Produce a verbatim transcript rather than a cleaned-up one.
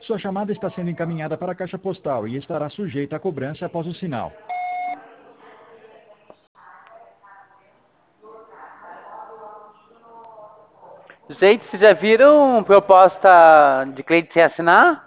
Sua chamada está sendo encaminhada para a caixa postal e estará sujeita a cobrança após o sinal. Gente, vocês já viram proposta de cliente sem assinar?